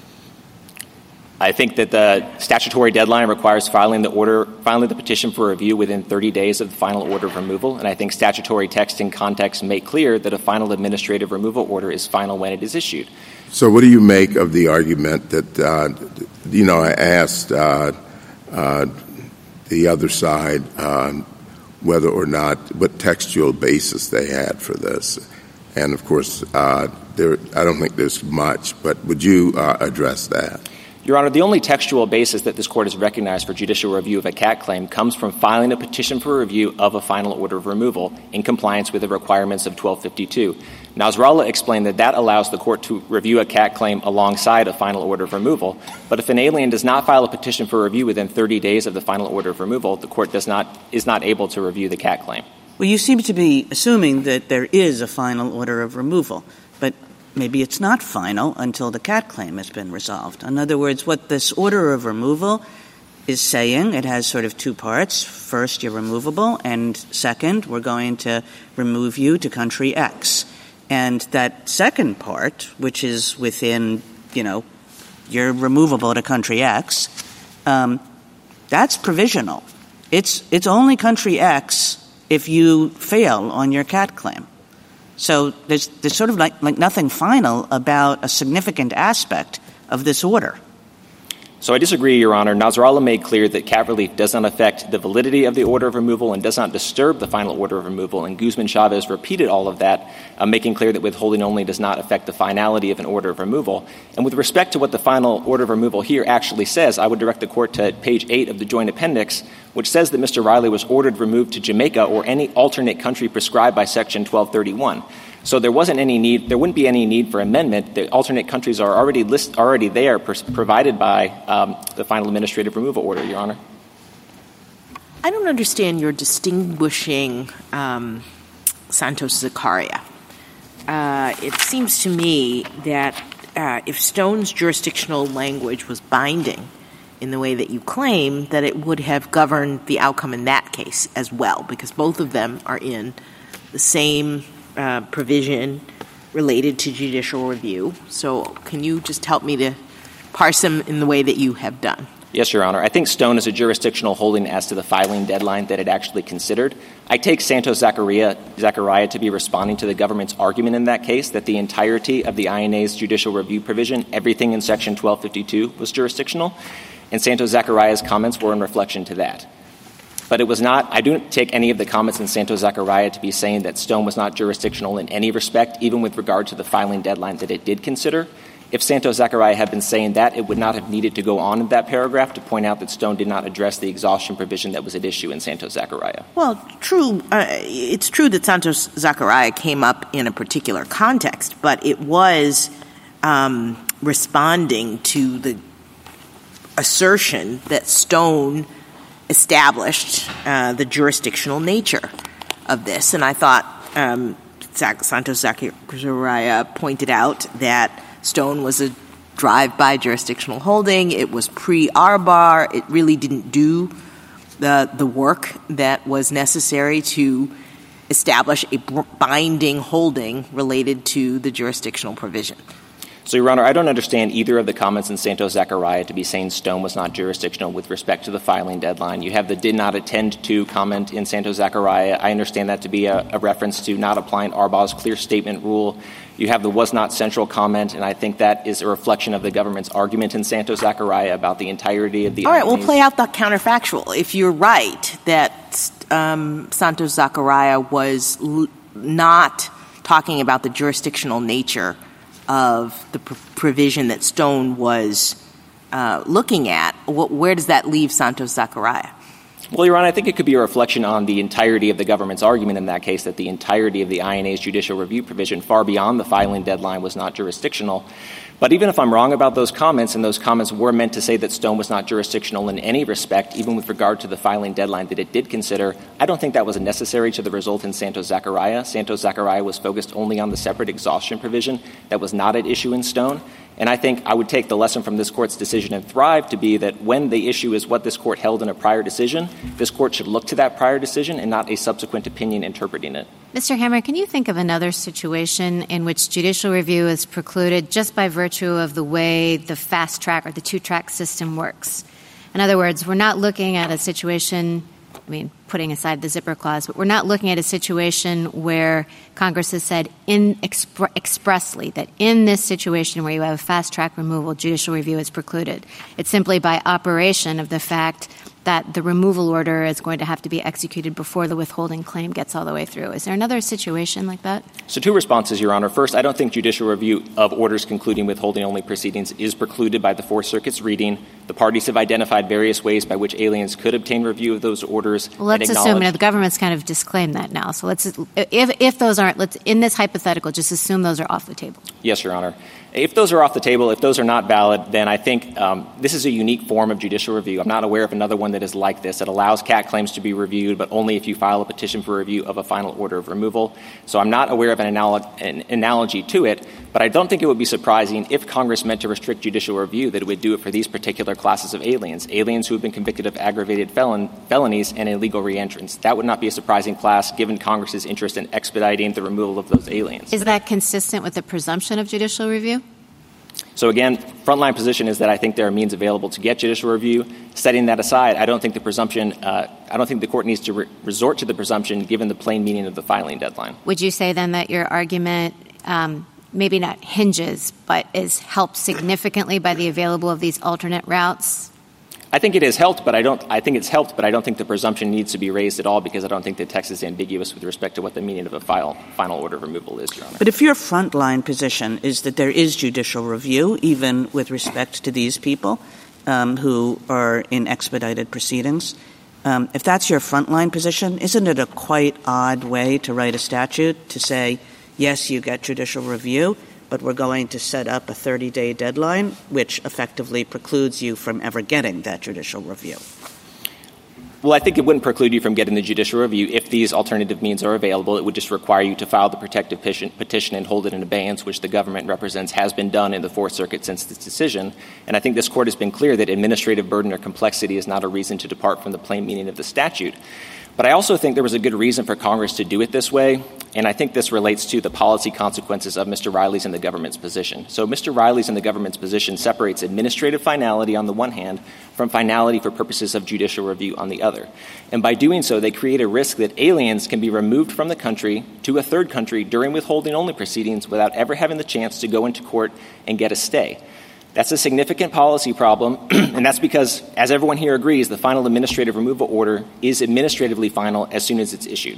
I think that the statutory deadline requires filing the order, filing the petition for review within thirty days of the final order of removal, and I think statutory text and context make clear that a final administrative removal order is final when it is issued. So what do you make of the argument that, uh, you know, I asked uh, uh, the other side uh, whether or not, what textual basis they had for this? And, of course, uh, there, I don't think there's much, but would you uh, address that? Your Honor, the only textual basis that this Court has recognized for judicial review of a CAT claim comes from filing a petition for review of a final order of removal in compliance with the requirements of twelve fifty-two. Nasrallah explained that that allows the Court to review a CAT claim alongside a final order of removal, but if an alien does not file a petition for review within thirty days of the final order of removal, the Court does not is not able to review the CAT claim. Well, you seem to be assuming that there is a final order of removal, but maybe it's not final until the CAT claim has been resolved. In other words, what this order of removal is saying, it has sort of two parts. First, you're removable, and second, we're going to remove you to country X. And that second part, which is within, you know, you're removable to country X, um, that's provisional. It's it's only country X if you fail on your CAT claim. So there's, there's sort of like, like nothing final about a significant aspect of this order. So I disagree, Your Honor. Nasrallah made clear that CAT relief does not affect the validity of the order of removal and does not disturb the final order of removal. And Guzman-Chavez repeated all of that, uh, making clear that withholding only does not affect the finality of an order of removal. And with respect to what the final order of removal here actually says, I would direct the Court to page eight of the Joint Appendix, which says that Mister Riley was ordered removed to Jamaica or any alternate country prescribed by Section twelve thirty-one. So there wasn't any need, there wouldn't be any need for amendment. The alternate countries are already list, already there, pr- provided by um, the final administrative removal order, Your Honor. I don't understand your distinguishing um, Santos-Zachariah. Uh, it seems to me that uh, if Stone's jurisdictional language was binding in the way that you claim, that it would have governed the outcome in that case as well, because both of them are in the same uh, provision related to judicial review. So can you just help me to parse them in the way that you have done? Yes, Your Honor. I think Stone is a jurisdictional holding as to the filing deadline that it actually considered. I take Santos-Zachariah Zachariah to be responding to the government's argument in that case that the entirety of the I N A's judicial review provision, everything in Section twelve fifty-two, was jurisdictional, and Santos-Zachariah's comments were in reflection to that. But it was not – I don't take any of the comments in Santos-Zachariah to be saying that Stone was not jurisdictional in any respect, even with regard to the filing deadline that it did consider. If Santos-Zachariah had been saying that, it would not have needed to go on in that paragraph to point out that Stone did not address the exhaustion provision that was at issue in Santos-Zachariah. Well, true. Uh, it's true that Santos-Zachariah came up in a particular context, but it was um, responding to the assertion that Stone established uh, the jurisdictional nature of this. And I thought um, Santos-Zachariah pointed out that Stone was a drive-by jurisdictional holding. It was pre-Arbar. It really didn't do the the work that was necessary to establish a binding holding related to the jurisdictional provision. So, Your Honor, I don't understand either of the comments in Santos-Zachariah to be saying Stone was not jurisdictional with respect to the filing deadline. You have the did not attend to comment in Santos-Zachariah. I understand that to be a, a reference to not applying Arbaugh's clear statement rule. You have the was not central comment, and I think that is a reflection of the government's argument in Santos-Zachariah about the entirety of the— All right, we'll play out the counterfactual. If you're right that um, Santos-Zachariah was l- not talking about the jurisdictional nature of the pr- provision that Stone was uh, looking at, wh- where does that leave Santos-Zachariah? Well, Your Honor, I think it could be a reflection on the entirety of the government's argument in that case that the entirety of the I N A's judicial review provision far beyond the filing deadline was not jurisdictional. But even if I'm wrong about those comments, and those comments were meant to say that Stone was not jurisdictional in any respect, even with regard to the filing deadline that it did consider, I don't think that was necessary to the result in Santos-Zachariah. Santos-Zachariah was focused only on the separate exhaustion provision that was not at issue in Stone. And I think I would take the lesson from this Court's decision in Thrive to be that when the issue is what this Court held in a prior decision, this Court should look to that prior decision and not a subsequent opinion interpreting it. Mister Hammer, can you think of another situation in which judicial review is precluded just by virtue of the way the fast track or the two-track system works? In other words, we're not looking at a situation, I mean, putting aside the zipper clause, but we're not looking at a situation where Congress has said in expre- expressly that in this situation where you have a fast track removal, judicial review is precluded. It's simply by operation of the fact that the removal order is going to have to be executed before the withholding claim gets all the way through. Is there another situation like that? So two responses, Your Honor. First, I don't think judicial review of orders concluding withholding-only proceedings is precluded by the Fourth Circuit's reading. The parties have identified various ways by which aliens could obtain review of those orders. Well, let's assume now the government's kind of disclaimed that now. So let's if if those aren't, let's in this hypothetical, just assume those are off the table. Yes, Your Honor. If those are off the table, if those are not valid, then I think um, this is a unique form of judicial review. I'm not aware of another one that is like this. It allows C A T claims to be reviewed, but only if you file a petition for review of a final order of removal. So I'm not aware of an, analog- an analogy to it, but I don't think it would be surprising if Congress meant to restrict judicial review that it would do it for these particular classes of aliens, aliens who have been convicted of aggravated felon- felonies and illegal reentrance. That would not be a surprising class given Congress's interest in expediting the removal of those aliens. Is that consistent with the presumption of judicial review? So again, frontline position is that I think there are means available to get judicial review. Setting that aside, I don't think the presumption, uh, I don't think the court needs to re- resort to the presumption given the plain meaning of the filing deadline. Would you say then that your argument um, maybe not hinges, but is helped significantly by the available of these alternate routes? I think it has helped, but I don't. I think it's helped, but I don't think the presumption needs to be raised at all because I don't think the text is ambiguous with respect to what the meaning of a file, final order of removal is, Your Honor. But if your frontline position is that there is judicial review, even with respect to these people um, who are in expedited proceedings, um, if that's your frontline position, isn't it a quite odd way to write a statute to say yes, you get judicial review, but we're going to set up a thirty-day deadline, which effectively precludes you from ever getting that judicial review? Well, I think it wouldn't preclude you from getting the judicial review. If these alternative means are available, it would just require you to file the protective petition and hold it in abeyance, which the government represents has been done in the Fourth Circuit since this decision. And I think this Court has been clear that administrative burden or complexity is not a reason to depart from the plain meaning of the statute. But I also think there was a good reason for Congress to do it this way, and I think this relates to the policy consequences of Mister Riley's and the government's position. So Mister Riley's and the government's position separates administrative finality on the one hand from finality for purposes of judicial review on the other. And by doing so, they create a risk that aliens can be removed from the country to a third country during withholding-only proceedings without ever having the chance to go into court and get a stay. That's a significant policy problem, and that's because, as everyone here agrees, the final administrative removal order is administratively final as soon as it's issued.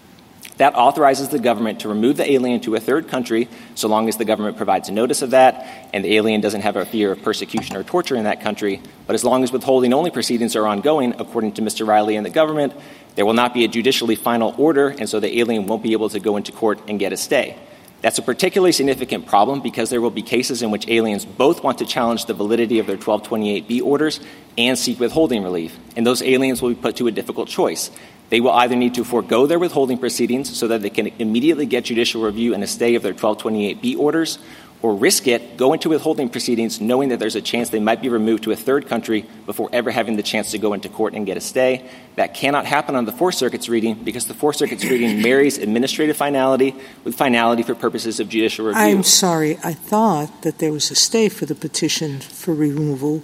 That authorizes the government to remove the alien to a third country so long as the government provides a notice of that and the alien doesn't have a fear of persecution or torture in that country. But as long as withholding-only proceedings are ongoing, according to Mister Riley and the government, there will not be a judicially final order, and so the alien won't be able to go into court and get a stay. That's a particularly significant problem because there will be cases in which aliens both want to challenge the validity of their twelve twenty-eight B orders and seek withholding relief, and those aliens will be put to a difficult choice. They will either need to forego their withholding proceedings so that they can immediately get judicial review and a stay of their twelve twenty-eight B orders, or risk it, go into withholding proceedings knowing that there's a chance they might be removed to a third country before ever having the chance to go into court and get a stay. That cannot happen on the Fourth Circuit's reading because the Fourth Circuit's reading marries administrative finality with finality for purposes of judicial review. I'm sorry. I thought that there was a stay for the petition for removal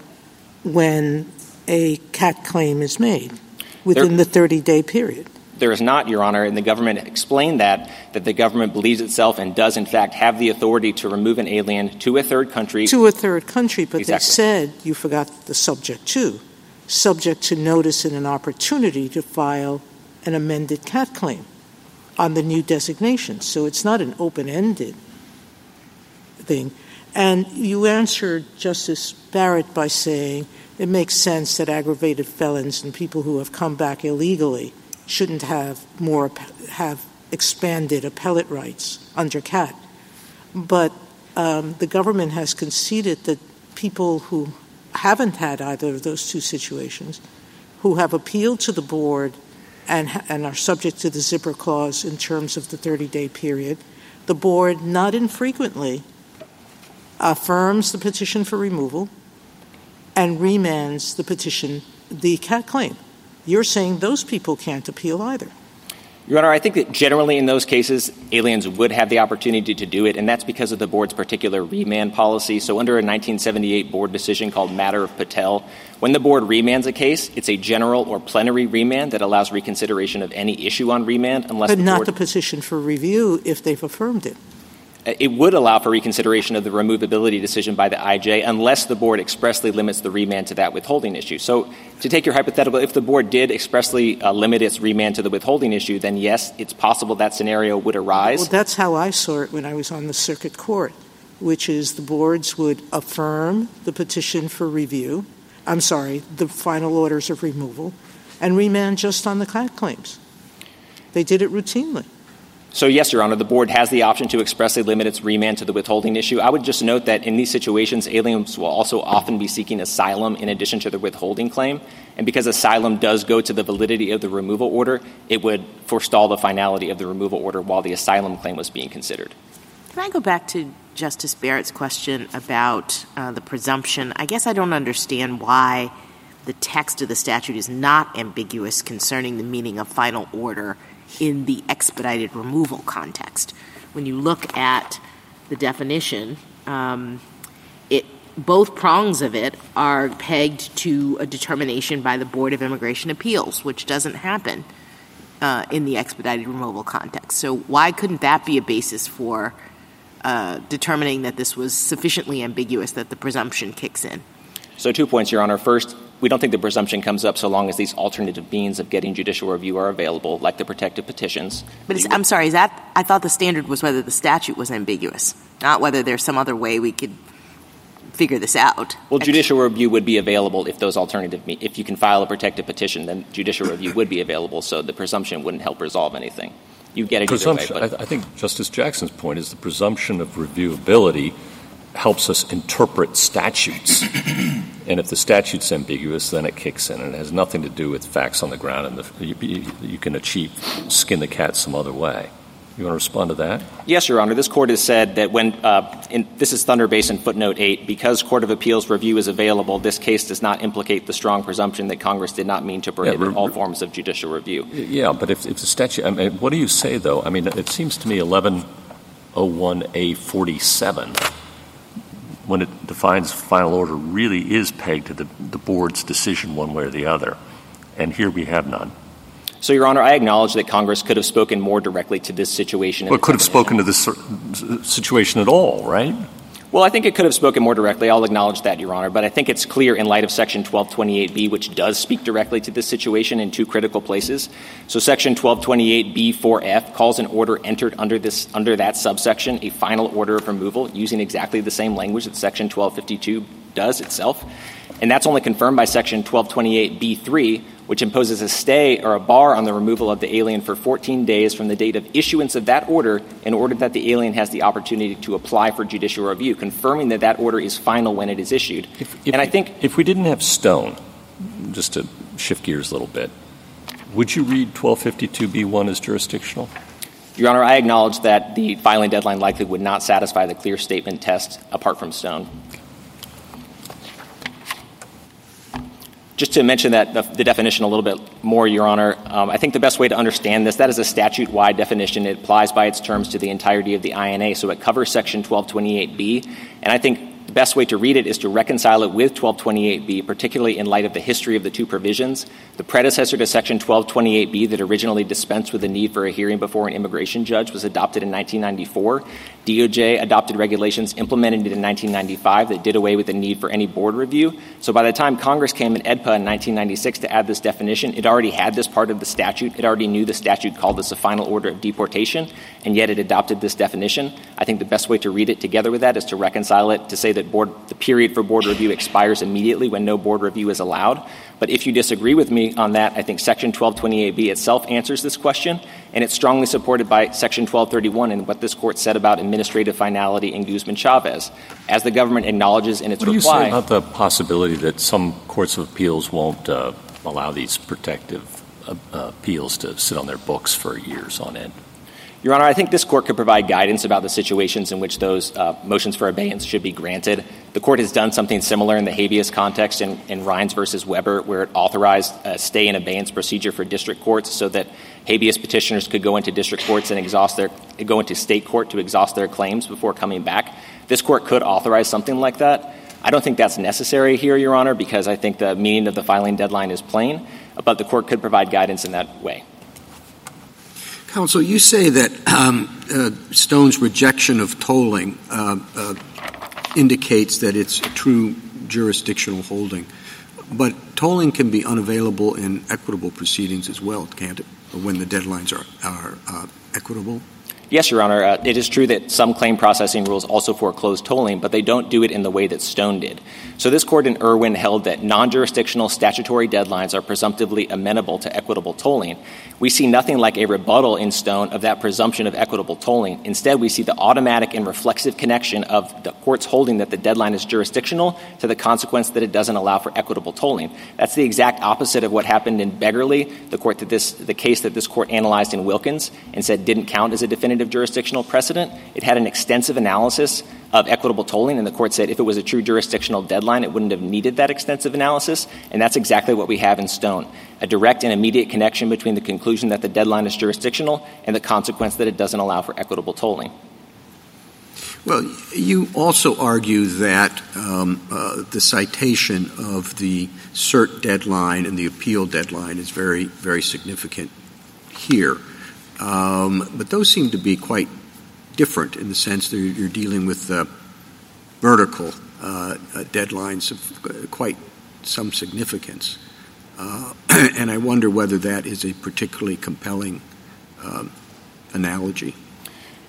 when a CAT claim is made within there, the thirty-day period. There is not, Your Honor, and the government explained that, that the government believes itself and does, in fact, have the authority to remove an alien to a third country. To a third country, but exactly. They said, you forgot the subject to, subject to notice and an opportunity to file an amended CAT claim on the new designation. So it's not an open-ended thing. And you answered Justice Barrett by saying it makes sense that aggravated felons and people who have come back illegally shouldn't have more have expanded appellate rights under CAT. But um, the government has conceded that people who haven't had either of those two situations, who have appealed to the board and, and are subject to the zipper clause in terms of the thirty-day period, the board not infrequently affirms the petition for removal and remands the petition, the CAT claim. You're saying those people can't appeal either. Your Honor, I think that generally in those cases, aliens would have the opportunity to do it, and that's because of the board's particular remand policy. So under a nineteen seventy-eight board decision called Matter of Patel, when the board remands a case, it's a general or plenary remand that allows reconsideration of any issue on remand unless But the not board... the petition for review if they've affirmed it. It would allow for reconsideration of the removability decision by the I J unless the board expressly limits the remand to that withholding issue. So to take your hypothetical, if the board did expressly uh, limit its remand to the withholding issue, then yes, it's possible that scenario would arise. Well, that's how I saw it when I was on the circuit court, which is the boards would affirm the petition for review, I'm sorry, the final orders of removal, and remand just on the CAT claims. They did it routinely. So, yes, Your Honor, the board has the option to expressly limit its remand to the withholding issue. I would just note that in these situations, aliens will also often be seeking asylum in addition to the withholding claim. And because asylum does go to the validity of the removal order, it would forestall the finality of the removal order while the asylum claim was being considered. Can I go back to Justice Barrett's question about uh, the presumption? I guess I don't understand why the text of the statute is not ambiguous concerning the meaning of final order in the expedited removal context. When you look at the definition, um, it both prongs of it are pegged to a determination by the Board of Immigration Appeals, which doesn't happen uh, in the expedited removal context. So why couldn't that be a basis for uh, determining that this was sufficiently ambiguous that the presumption kicks in? So two points, Your Honor. First, we don't think the presumption comes up so long as these alternative means of getting judicial review are available, like the protective petitions. But it's, I'm sorry, is that – I thought the standard was whether the statute was ambiguous, not whether there's some other way we could figure this out. Well, judicial review would be available if those alternative – if you can file a protective petition, then judicial review would be available, so the presumption wouldn't help resolve anything. you get it either way. But I think Justice Jackson's point is the presumption of reviewability helps us interpret statutes. And if the statute's ambiguous, then it kicks in, and it has nothing to do with facts on the ground, and the, you, you can achieve skin the cat some other way. You want to respond to that? Yes, Your Honor. This Court has said that when uh, – in, this is Thunder Basin footnote eight. Because Court of Appeals review is available, this case does not implicate the strong presumption that Congress did not mean to prohibit yeah, re- all forms of judicial review. Yeah, but if, if the statute – I mean, what do you say, though? I mean, it seems to me eleven oh one A forty-seven, when it defines final order, really is pegged to the, the board's decision one way or the other. And here we have none. So, Your Honor, I acknowledge that Congress could have spoken more directly to this situation. Well, it could have spoken to this situation at all, right? Well, I think it could have spoken more directly. I'll acknowledge that, Your Honor. But I think it's clear in light of Section twelve twenty-eight B, which does speak directly to this situation in two critical places. So Section twelve twenty-eight B four F calls an order entered under this under that subsection a final order of removal, using exactly the same language that Section twelve fifty-two does itself. And that's only confirmed by Section twelve twenty-eight B three, which imposes a stay or a bar on the removal of the alien for fourteen days from the date of issuance of that order in order that the alien has the opportunity to apply for judicial review, confirming that that order is final when it is issued. If, if, and I think if we didn't have Stone, just to shift gears a little bit, would you read twelve fifty-two B one as jurisdictional? Your Honor, I acknowledge that the filing deadline likely would not satisfy the clear statement test apart from Stone. Just to mention that the, the definition a little bit more, Your Honor, um, I think the best way to understand this, that is a statute-wide definition. It applies by its terms to the entirety of the I N A, so it covers Section twelve twenty-eight B. And I think the best way to read it is to reconcile it with twelve twenty-eight B, particularly in light of the history of the two provisions. The predecessor to Section twelve twenty-eight B that originally dispensed with the need for a hearing before an immigration judge was adopted in nineteen ninety-four. D O J adopted regulations implemented in nineteen ninety-five that did away with the need for any board review. So by the time Congress came in E D P A in nineteen ninety-six to add this definition, it already had this part of the statute. It already knew the statute called this a final order of deportation, and yet it adopted this definition. I think the best way to read it together with that is to reconcile it to say that board, the period for board review expires immediately when no board review is allowed. But if you disagree with me on that, I think Section twelve twenty-eight B itself answers this question, and it's strongly supported by Section twelve thirty-one and what this Court said about administrative finality in Guzman-Chavez. As the government acknowledges in its reply— What do you say about the possibility that some courts of appeals won't uh, allow these protective uh, uh, appeals to sit on their books for years on end? Your Honor, I think this Court could provide guidance about the situations in which those uh, motions for abeyance should be granted. The Court has done something similar in the habeas context in, in Rines versus Weber, where it authorized a stay and abeyance procedure for district courts so that habeas petitioners could go into district courts and exhaust their go into state court to exhaust their claims before coming back. This Court could authorize something like that. I don't think that's necessary here, Your Honor, because I think the meaning of the filing deadline is plain, but the Court could provide guidance in that way. Counsel, you say that um, uh, Stone's rejection of tolling uh, uh, indicates that it's a true jurisdictional holding. But tolling can be unavailable in equitable proceedings as well, can't it, when the deadlines are, are uh, equitable? Yes, Your Honor. Uh, it is true that some claim processing rules also foreclose tolling, but they don't do it in the way that Stone did. So this Court in Irwin held that non-jurisdictional statutory deadlines are presumptively amenable to equitable tolling. We see nothing like a rebuttal in Stone of that presumption of equitable tolling. Instead, we see the automatic and reflexive connection of the Court's holding that the deadline is jurisdictional to the consequence that it doesn't allow for equitable tolling. That's the exact opposite of what happened in Beggarly, the court that this, the case that this Court analyzed in Wilkins and said didn't count as a definitive of jurisdictional precedent. It had an extensive analysis of equitable tolling, and the Court said if it was a true jurisdictional deadline, it wouldn't have needed that extensive analysis, and that's exactly what we have in Stone, a direct and immediate connection between the conclusion that the deadline is jurisdictional and the consequence that it doesn't allow for equitable tolling. Well, you also argue that um, uh, the citation of the cert deadline and the appeal deadline is very, very significant here. Um, but those seem to be quite different in the sense that you're dealing with uh, vertical uh, uh, deadlines of quite some significance. Uh, and I wonder whether that is a particularly compelling um, analogy.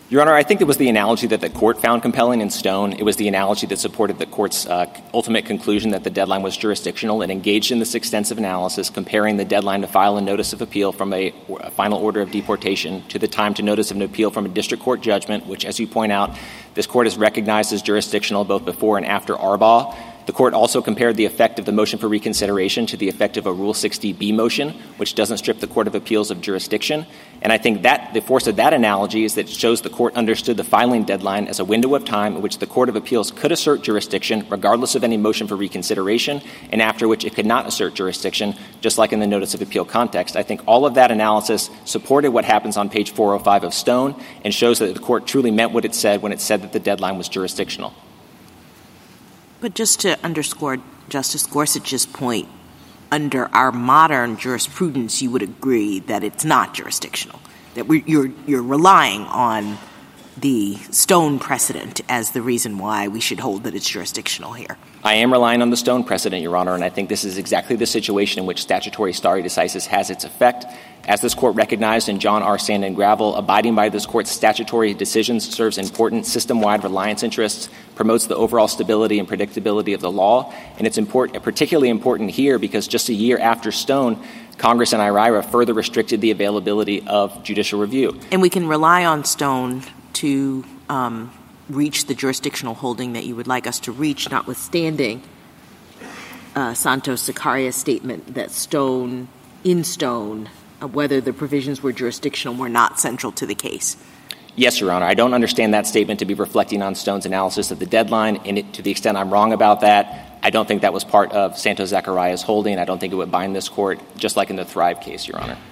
Your Honor, I think it was the analogy that the court found compelling in Stone. It was the analogy that supported the court's uh, ultimate conclusion that the deadline was jurisdictional and engaged in this extensive analysis, comparing the deadline to file a notice of appeal from a, a final order of deportation to the time to notice of an appeal from a district court judgment, which, as you point out, this court has recognized as jurisdictional both before and after Arbaugh. The court also compared the effect of the motion for reconsideration to the effect of a Rule sixty B motion, which doesn't strip the Court of Appeals of jurisdiction. And I think that the force of that analogy is that it shows the court understood the filing deadline as a window of time in which the Court of Appeals could assert jurisdiction regardless of any motion for reconsideration, and after which it could not assert jurisdiction, just like in the notice of appeal context. I think all of that analysis supported what happens on page four oh five of Stone and shows that the court truly meant what it said when it said that the deadline was jurisdictional. But just to underscore Justice Gorsuch's point, under our modern jurisprudence, you would agree that it's not jurisdictional, that we, you're, you're relying on the Stone precedent as the reason why we should hold that it's jurisdictional here. I am relying on the Stone precedent, Your Honor, and I think this is exactly the situation in which statutory stare decisis has its effect. As this court recognized in John R. Sand and Gravel, abiding by this court's statutory decisions serves important system-wide reliance interests, promotes the overall stability and predictability of the law, and it's important, particularly important here because just a year after Stone, Congress and IRIRA further restricted the availability of judicial review. And we can rely on Stone to um, reach the jurisdictional holding that you would like us to reach, notwithstanding uh, Santos-Zacharias' statement that Stone, in Stone, uh, whether the provisions were jurisdictional were not central to the case. Yes, Your Honor. I don't understand that statement to be reflecting on Stone's analysis of the deadline, and it, to the extent I'm wrong about that, I don't think that was part of Santos-Zacharias' holding. I don't think it would bind this court, just like in the Thrive case, Your Honor.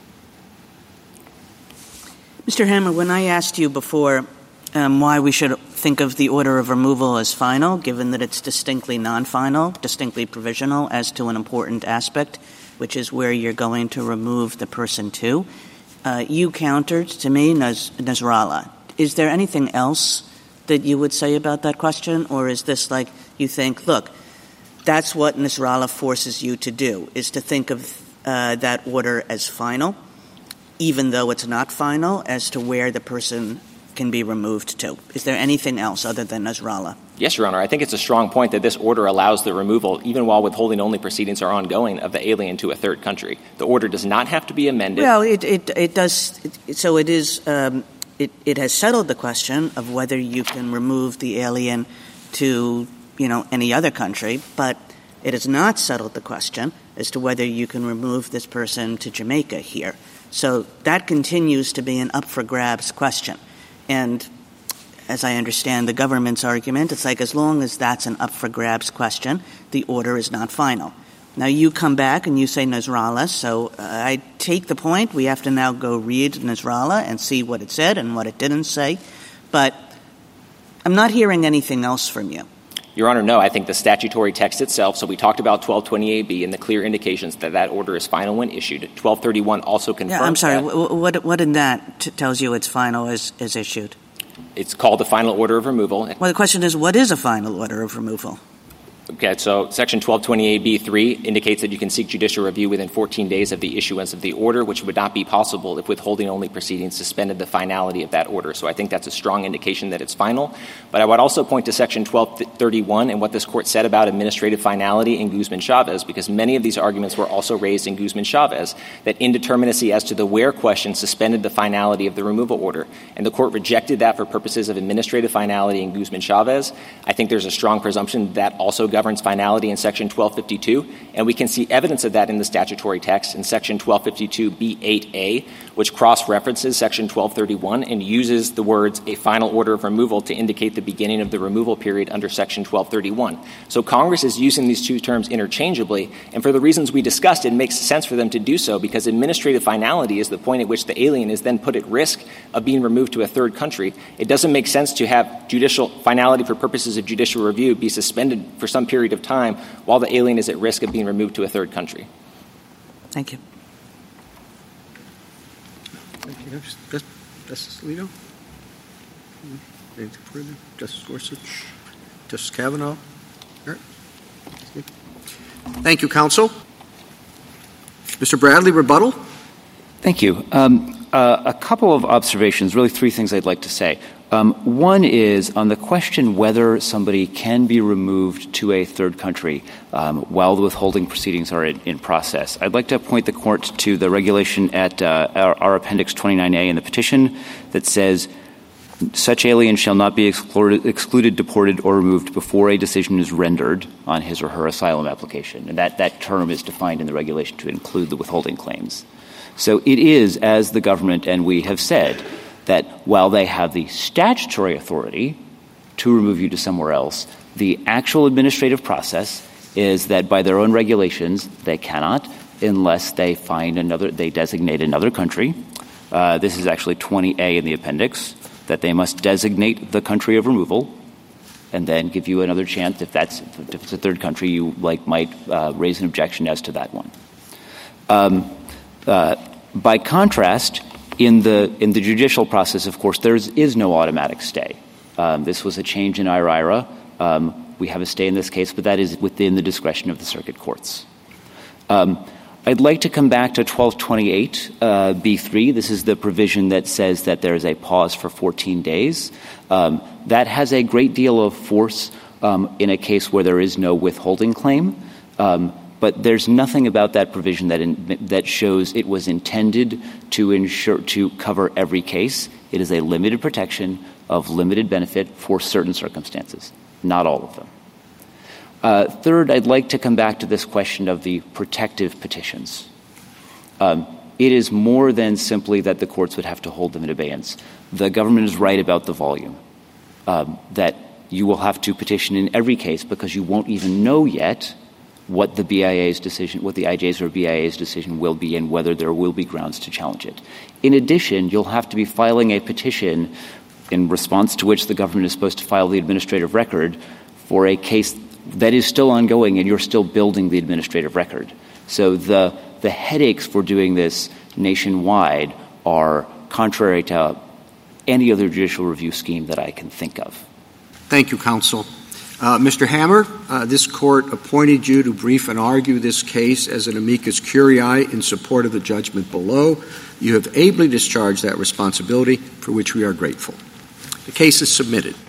Mister Hammer, when I asked you before um, why we should think of the order of removal as final, given that it's distinctly non-final, distinctly provisional as to an important aspect, which is where you're going to remove the person to, uh, you countered to me Nas- Nasrallah. Is there anything else that you would say about that question, or is this like you think, look, that's what Nasrallah forces you to do, is to think of uh, that order as final, even though it's not final, as to where the person can be removed to? Is there anything else other than Nasrallah? Yes, Your Honor. I think it's a strong point that this order allows the removal, even while withholding-only proceedings are ongoing, of the alien to a third country. The order does not have to be amended. Well, it it, it does. It, so it is. Um, it it has settled the question of whether you can remove the alien to, you know, any other country, but it has not settled the question as to whether you can remove this person to Jamaica here. So that continues to be an up-for-grabs question. And as I understand the government's argument, it's like as long as that's an up-for-grabs question, the order is not final. Now, you come back and you say Nasrallah, so uh, I take the point. We have to now go read Nasrallah and see what it said and what it didn't say. But I'm not hearing anything else from you. Your Honor, no. I think the statutory text itself, so we talked about twelve twenty-eight B and the clear indications that that order is final when issued. twelve thirty-one also confirms yeah, I'm sorry. that. W- what, what in that t- tells you it's final as, as issued? It's called the final order of removal. Well, the question is, what is a final order of removal? Okay, so Section twelve twenty-eight B three indicates that you can seek judicial review within fourteen days of the issuance of the order, which would not be possible if withholding-only proceedings suspended the finality of that order. So I think that's a strong indication that it's final. But I would also point to Section twelve thirty-one and what this Court said about administrative finality in Guzman-Chavez, because many of these arguments were also raised in Guzman-Chavez, that indeterminacy as to the where question suspended the finality of the removal order. And the Court rejected that for purposes of administrative finality in Guzman-Chavez. I think there's a strong presumption that also governs finality in Section twelve fifty-two, and we can see evidence of that in the statutory text in Section twelve fifty-two B eight A, which cross-references Section twelve thirty-one and uses the words a final order of removal to indicate the beginning of the removal period under Section twelve thirty-one. So Congress is using these two terms interchangeably, and for the reasons we discussed, it makes sense for them to do so because administrative finality is the point at which the alien is then put at risk of being removed to a third country. It doesn't make sense to have judicial finality for purposes of judicial review be suspended for some period of time while the alien is at risk of being removed to a third country. Thank you. Thank you. Justice Alito? Anything further? Justice Gorsuch? Justice Kavanaugh? All right. Thank you, counsel. Mister Bradley, rebuttal? Thank you. Um, uh, a couple of observations, really three things I'd like to say. Um, one is on the question whether somebody can be removed to a third country um, while the withholding proceedings are in, in process. I'd like to point the court to the regulation at uh, our, our Appendix twenty-nine A in the petition that says such alien shall not be excluded, excluded, deported, or removed before a decision is rendered on his or her asylum application. And that, that term is defined in the regulation to include the withholding claims. So it is, as the government and we have said, that while they have the statutory authority to remove you to somewhere else, the actual administrative process is that by their own regulations, they cannot unless they find another, they designate another country. Uh, this is actually twenty A in the appendix, that they must designate the country of removal and then give you another chance. If that's, if it's a third country, you like might uh, raise an objection as to that one. Um, uh, by contrast, In the in the judicial process, of course, there is no automatic stay. Um, this was a change in I R I R A. Um, we have a stay in this case, but that is within the discretion of the circuit courts. Um, I'd like to come back to twelve twenty-eight uh, B three. This is the provision that says that there is a pause for fourteen days. Um, that has a great deal of force um, in a case where there is no withholding claim. Um, But there's nothing about that provision that in, that shows it was intended to ensure to cover every case. It is a limited protection of limited benefit for certain circumstances, not all of them. Uh, third, I'd like to come back to this question of the protective petitions. Um, it is more than simply that the courts would have to hold them in abeyance. The government is right about the volume, um, that you will have to petition in every case because you won't even know yet what the B I A's decision, what the I J's or B I A's decision will be and whether there will be grounds to challenge it. In addition, you'll have to be filing a petition in response to which the government is supposed to file the administrative record for a case that is still ongoing and you're still building the administrative record. So the, the headaches for doing this nationwide are contrary to any other judicial review scheme that I can think of. Thank you, counsel. Uh, Mister Hammer, uh, this court appointed you to brief and argue this case as an amicus curiae in support of the judgment below. You have ably discharged that responsibility, for which we are grateful. The case is submitted.